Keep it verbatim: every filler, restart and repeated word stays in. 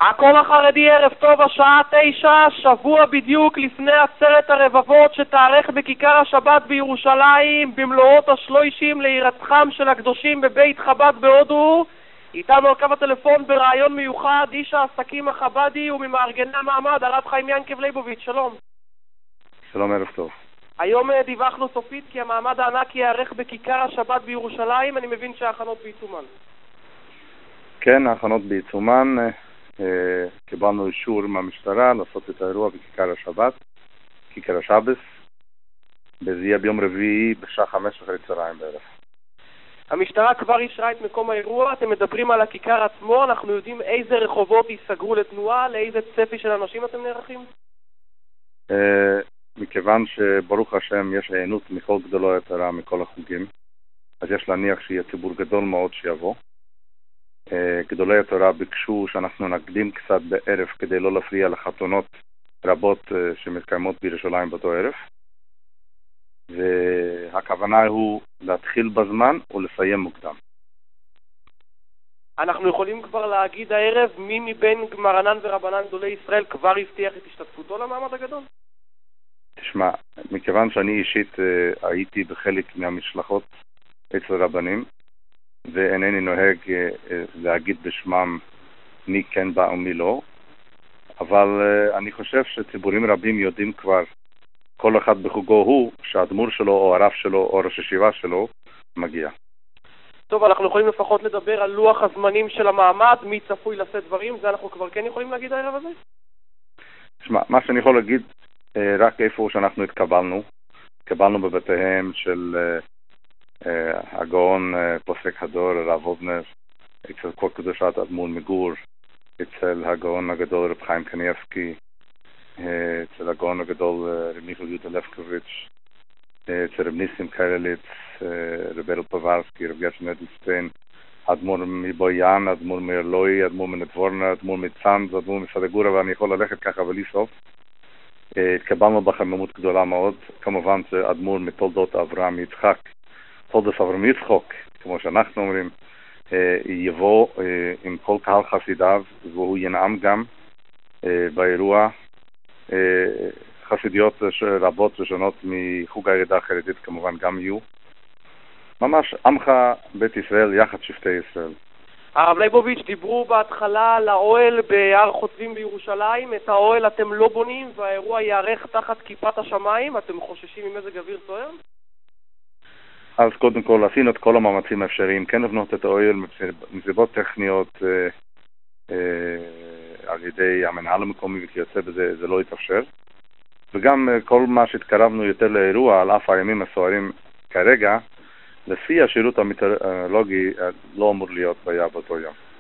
הקול החרדי ערב טוב, השעה תשע, שבוע בדיוק לפני עצרת הרבבות שתארך בכיכר השבת בירושלים במלואות השלושים להירצחם של הקדושים בבית חב"ד בהודו. איתנו על קו הטלפון ברעיון מיוחד איש העסקים החב"די וממארגני המעמד הרב חיים ינקב ליבוביץ'. שלום. שלום, ערב טוב. היום דיווחנו סופית כי המעמד הענק יארך בכיכר השבת בירושלים. אני מבין שההכנות בעיצומן. כן, ההכנות בעיצומן. אה, קיבלנו אישור מהמשטרה לעשות את האירוע בכיכר השבת, כיכר השבס. וזה יהיה ביום רביעי בשעה חמש אחרי צהריים בערב. המשטרה כבר אישרה את מקום האירוע. אתם מדברים על הכיכר עצמו. אנחנו יודעים איזה רחובות ייסגרו לתנועה, לאיזה צפי של אנשים אתם נערכים? אה, מכיוון שברוך השם יש הענות מכל גדולה יותר מכל החוגים, אז יש להניח שיהיה ציבור גדול מאוד שיבוא. גדולי התורה ביקשו שאנחנו נקדים קצת בערב כדי לא להפריע לחתונות רבות שמתקיימות בירושלים באותו ערב, והכוונה הוא להתחיל בזמן ולסיים מוקדם. אנחנו יכולים כבר להגיד הערב מי מבין מרנן ורבנן גדולי ישראל כבר הבטיח את השתתפותו למעמד הגדול? תשמע, מכיוון שאני אישית הייתי בחלק מהמשלחות אצל רבנים, ואינני נוהג להגיד בשמם מי כן בא ומי לא, אבל אני חושב שציבורים רבים יודעים כבר, כל אחד בחוגו הוא, שהאדמו"ר שלו או הרב שלו או ראש הישיבה שלו מגיע. טוב, אנחנו יכולים לפחות לדבר על לוח הזמנים של המעמד, מי צפוי לשאת דברים, זה אנחנו כבר כן יכולים להגיד הערב הזה? תשמע, מה שאני יכול להגיד, רק איפה שאנחנו התקבלנו, התקבלנו בבתיהם של הגאון פוסק הדור הרב אובנר, אצל כל קדושת אדמו"ר מגור, אצל הגאון הגדול רב חיים קניאבסקי, אצל הגאון הגדול רב מיכאל יהודה לבקוביץ', אצל רב ניסים קיירליץ, רב ארל פווארסקי, רב גרשון אדלשטיין, אדמו"ר מבויאן, אדמו"ר מארלוי, אדמו"ר מנתבורנה, אדמו"ר מצאנז, אדמו"ר מסדגורה, ואני יכול ללכת ככה בלי סוף. התקבלנו בחמימות גדולה מאוד. כמובן שאדמו"ר מתולדות אברהם יצחק, תולדות אברהם יצחוק, כמו שאנחנו אומרים, יבוא עם כל קהל חסידיו, והוא ינעם גם באירוע חסידיות רבות ושונות מחוג הירידה החרדית, כמובן גם יהיו. ממש עמך בית ישראל יחד שבטי ישראל. הרב ליבוביץ', דיברו בהתחלה על האוהל בהר חוצבים בירושלים. את האוהל אתם לא בונים והאירוע יארך תחת כיפת השמיים. אתם חוששים ממזג אוויר סוער? אז קודם כל עשינו את כל המאמצים האפשריים, כן לבנות את האוהל מסיבות טכניות אה, אה, על ידי המנהל המקומי, וכיוצא בזה זה לא יתאפשר. וגם אה, כל מה שהתקרבנו יותר לאירוע על אף הימים הסוערים כרגע, לפי השירות המטאורולוגי לא אמור להיות בעיה באותו יום.